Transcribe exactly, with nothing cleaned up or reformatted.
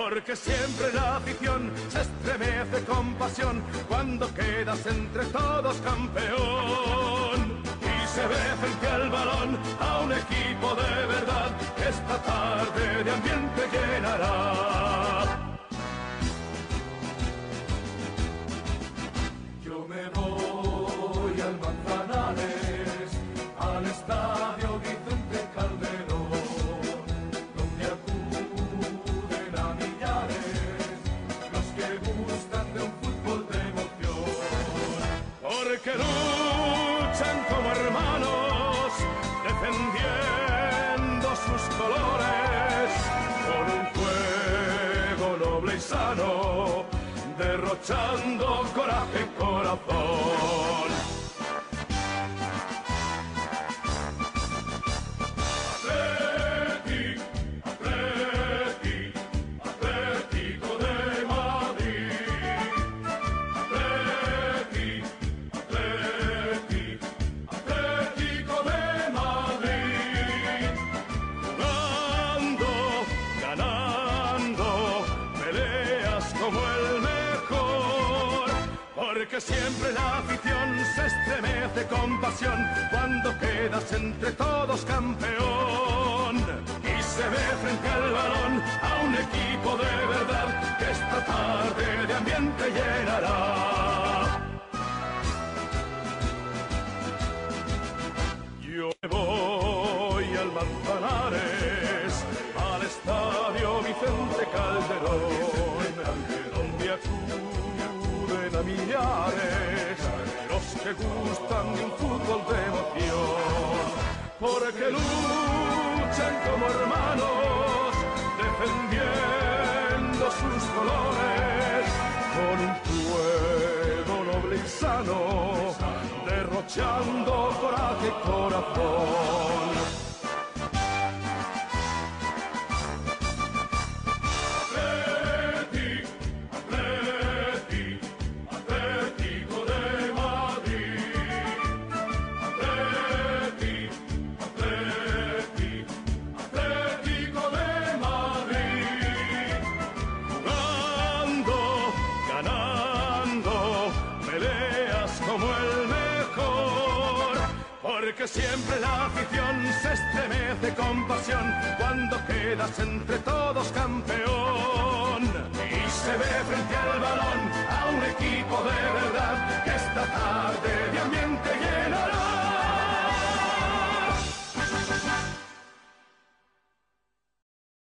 porque siempre la afición se estremece con pasión cuando quedas entre todos campeón. Y se ve frente al balón a un equipo de verdad que esta tarde de ambiente llenará. Yo me voy al Manzanares, al estadio Vicente Calderón, donde acuden a millares los que gustan de un fútbol de emoción. Porque luchan como hermanos, defendiendo sus colores, con un juego noble y sano, derrochando coraje y corazón. Atleti, Atleti, Atlético de Madrid. Atleti, Atleti, Atlético de Madrid. Jugando, ganando, peleas como el mejor, porque siempre la afición se estremece con pasión cuando quedas entre todos campeón. Y se ve frente al balón a un equipo de verdad que esta tarde de ambiente llenará. Yo me voy al Manzanares, al estadio Vicente Calderón, donde acuden a millares los que gustan de un fútbol de emoción, porque luchan como hermanos, defendiendo sus colores, con un juego noble y sano, derrochando coraje y corazón. Porque siempre la afición se estremece con pasión cuando quedas entre todos campeón. Y se ve frente al balón a un equipo de verdad que está